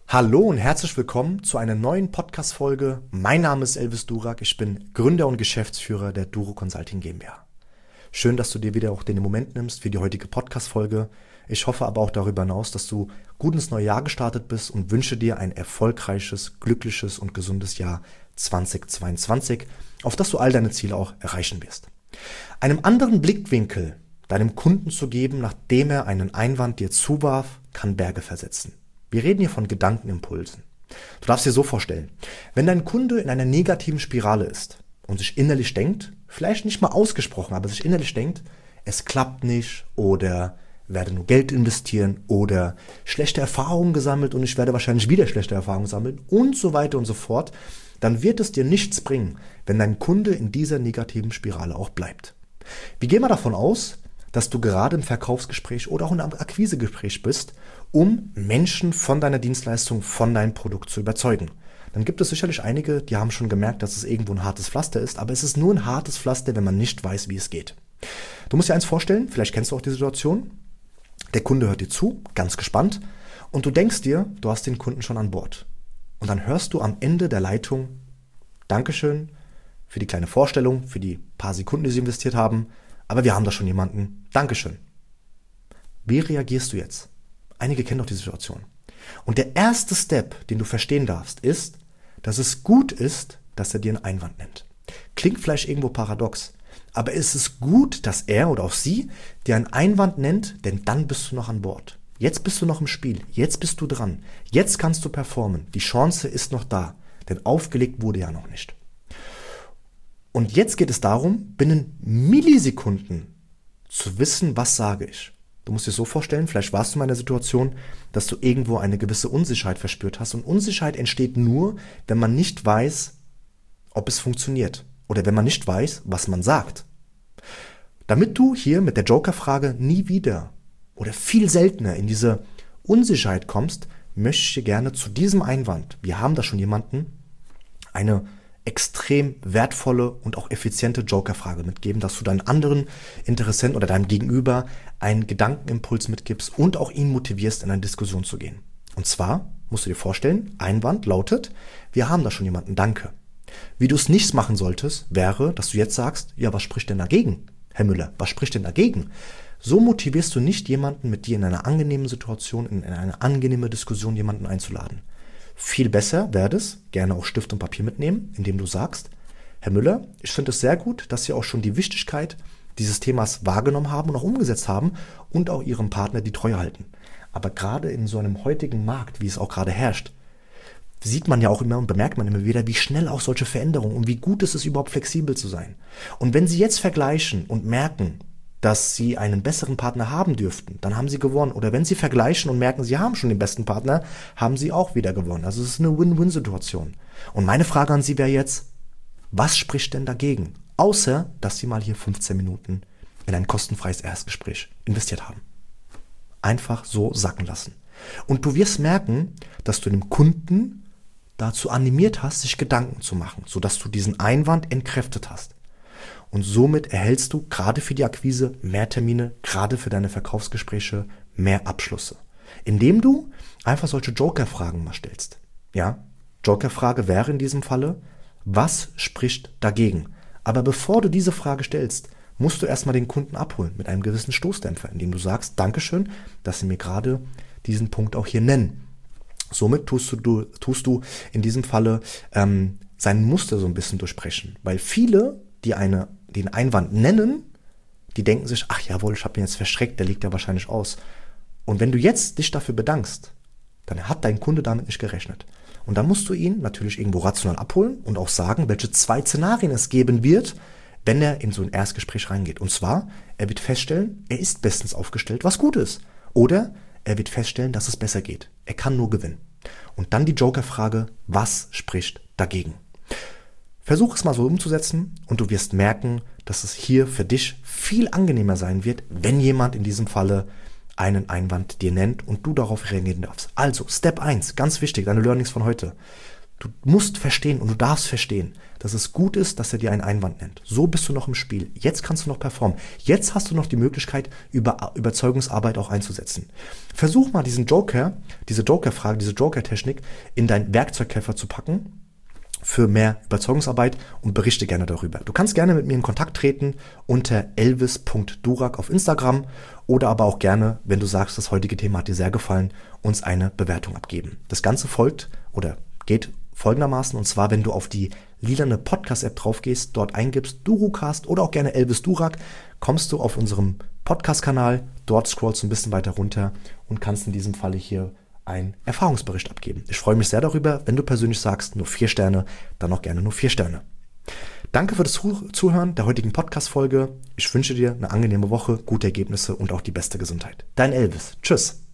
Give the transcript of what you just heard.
Hallo und herzlich willkommen zu einer neuen Podcast-Folge. Mein Name ist Elvis Durak, ich bin Gründer und Geschäftsführer der Duro Consulting GmbH. Schön, dass du dir wieder auch den Moment nimmst für die heutige Podcast-Folge. Ich hoffe aber auch darüber hinaus, dass du gut ins neue Jahr gestartet bist und wünsche dir ein erfolgreiches, glückliches und gesundes Jahr 2022, auf das du all deine Ziele auch erreichen wirst. Einem anderen Blickwinkel deinem Kunden zu geben, nachdem er einen Einwand dir zuwarf, kann Berge versetzen. Wir reden hier von Gedankenimpulsen. Du darfst dir so vorstellen, wenn dein Kunde in einer negativen Spirale ist und sich innerlich denkt, vielleicht nicht mal ausgesprochen, aber sich innerlich denkt, es klappt nicht oder werde nur Geld investieren oder schlechte Erfahrungen gesammelt und ich werde wahrscheinlich wieder schlechte Erfahrungen sammeln und so weiter und so fort, dann wird es dir nichts bringen, wenn dein Kunde in dieser negativen Spirale auch bleibt. Wir gehen mal davon aus, dass du gerade im Verkaufsgespräch oder auch in einem Akquisegespräch bist, um Menschen von deiner Dienstleistung, von deinem Produkt zu überzeugen. Dann gibt es sicherlich einige, die haben schon gemerkt, dass es irgendwo ein hartes Pflaster ist, aber es ist nur ein hartes Pflaster, wenn man nicht weiß, wie es geht. Du musst dir eins vorstellen, vielleicht kennst du auch die Situation, der Kunde hört dir zu, ganz gespannt, und du denkst dir, du hast den Kunden schon an Bord. Und dann hörst du am Ende der Leitung, Dankeschön für die kleine Vorstellung, für die paar Sekunden, die sie investiert haben, aber wir haben da schon jemanden, Dankeschön. Wie reagierst du jetzt? Einige kennen doch die Situation. Und der erste Step, den du verstehen darfst, ist, dass es gut ist, dass er dir einen Einwand nennt. Klingt vielleicht irgendwo paradox, aber es ist gut, dass er oder auch sie dir einen Einwand nennt, denn dann bist du noch an Bord. Jetzt bist du noch im Spiel, jetzt bist du dran, jetzt kannst du performen, die Chance ist noch da, denn aufgelegt wurde ja noch nicht. Und jetzt geht es darum, binnen Millisekunden zu wissen, was sage ich. Du musst dir so vorstellen, vielleicht warst du mal in der Situation, dass du irgendwo eine gewisse Unsicherheit verspürt hast. Und Unsicherheit entsteht nur, wenn man nicht weiß, ob es funktioniert. Oder wenn man nicht weiß, was man sagt. Damit du hier mit der Joker-Frage nie wieder oder viel seltener in diese Unsicherheit kommst, möchte ich dir gerne zu diesem Einwand, wir haben da schon jemanden, eine extrem wertvolle und auch effiziente Joker-Frage mitgeben, dass du deinen anderen Interessenten oder deinem Gegenüber einen Gedankenimpuls mitgibst und auch ihn motivierst, in eine Diskussion zu gehen. Und zwar musst du dir vorstellen, Einwand lautet, wir haben da schon jemanden, danke. Wie du es nicht machen solltest, wäre, dass du jetzt sagst, ja, was spricht denn dagegen, Herr Müller, was spricht denn dagegen? So motivierst du nicht jemanden, mit dir in einer angenehmen Situation, in eine angenehme Diskussion jemanden einzuladen. Viel besser wäre es, gerne auch Stift und Papier mitnehmen, indem du sagst, Herr Müller, ich finde es sehr gut, dass Sie auch schon die Wichtigkeit dieses Themas wahrgenommen haben und auch umgesetzt haben und auch Ihrem Partner die Treue halten. Aber gerade in so einem heutigen Markt, wie es auch gerade herrscht, sieht man ja auch immer und bemerkt man immer wieder, wie schnell auch solche Veränderungen und wie gut es ist, überhaupt flexibel zu sein. Und wenn Sie jetzt vergleichen und merken, dass Sie einen besseren Partner haben dürften, dann haben Sie gewonnen. Oder wenn Sie vergleichen und merken, Sie haben schon den besten Partner, haben Sie auch wieder gewonnen. Also es ist eine Win-Win-Situation. Und meine Frage an Sie wäre jetzt, was spricht denn dagegen? Außer, dass Sie mal hier 15 Minuten in ein kostenfreies Erstgespräch investiert haben. Einfach so sacken lassen. Und du wirst merken, dass du dem Kunden dazu animiert hast, sich Gedanken zu machen, sodass du diesen Einwand entkräftet hast. Und somit erhältst du gerade für die Akquise mehr Termine, gerade für deine Verkaufsgespräche mehr Abschlüsse. Indem du einfach solche Joker-Fragen mal stellst. Ja, Joker-Frage wäre in diesem Falle, was spricht dagegen? Aber bevor du diese Frage stellst, musst du erstmal den Kunden abholen mit einem gewissen Stoßdämpfer, indem du sagst, Dankeschön, dass Sie mir gerade diesen Punkt auch hier nennen. Somit tust du in diesem Falle sein Muster so ein bisschen durchbrechen, weil viele, die den Einwand nennen, die denken sich, ach jawohl, ich habe ihn jetzt verschreckt, der liegt ja wahrscheinlich aus. Und wenn du jetzt dich dafür bedankst, dann hat dein Kunde damit nicht gerechnet. Und dann musst du ihn natürlich irgendwo rational abholen und auch sagen, welche 2 Szenarien es geben wird, wenn er in so ein Erstgespräch reingeht. Und zwar, er wird feststellen, er ist bestens aufgestellt, was gut ist. Oder er wird feststellen, dass es besser geht. Er kann nur gewinnen. Und dann die Joker-Frage, was spricht dagegen? Versuch es mal so umzusetzen und du wirst merken, dass es hier für dich viel angenehmer sein wird, wenn jemand in diesem Falle einen Einwand dir nennt und du darauf reagieren darfst. Also, Step 1, ganz wichtig, deine Learnings von heute. Du musst verstehen und du darfst verstehen, dass es gut ist, dass er dir einen Einwand nennt. So bist du noch im Spiel. Jetzt kannst du noch performen. Jetzt hast du noch die Möglichkeit, Überzeugungsarbeit auch einzusetzen. Versuch mal diese Joker-Frage, diese Joker-Technik in deinen Werkzeugkoffer zu packen für mehr Überzeugungsarbeit und berichte gerne darüber. Du kannst gerne mit mir in Kontakt treten unter elvis.durak auf Instagram oder aber auch gerne, wenn du sagst, das heutige Thema hat dir sehr gefallen, uns eine Bewertung abgeben. Das Ganze geht folgendermaßen, und zwar, wenn du auf die lilane Podcast-App drauf gehst, dort eingibst Durucast oder auch gerne Elvis Durak, kommst du auf unserem Podcast-Kanal, dort scrollst du ein bisschen weiter runter und kannst in diesem Falle hier einen Erfahrungsbericht abgeben. Ich freue mich sehr darüber, wenn du persönlich sagst, nur 4 Sterne, dann auch gerne nur 4 Sterne. Danke für das Zuhören der heutigen Podcast-Folge. Ich wünsche dir eine angenehme Woche, gute Ergebnisse und auch die beste Gesundheit. Dein Elvis. Tschüss.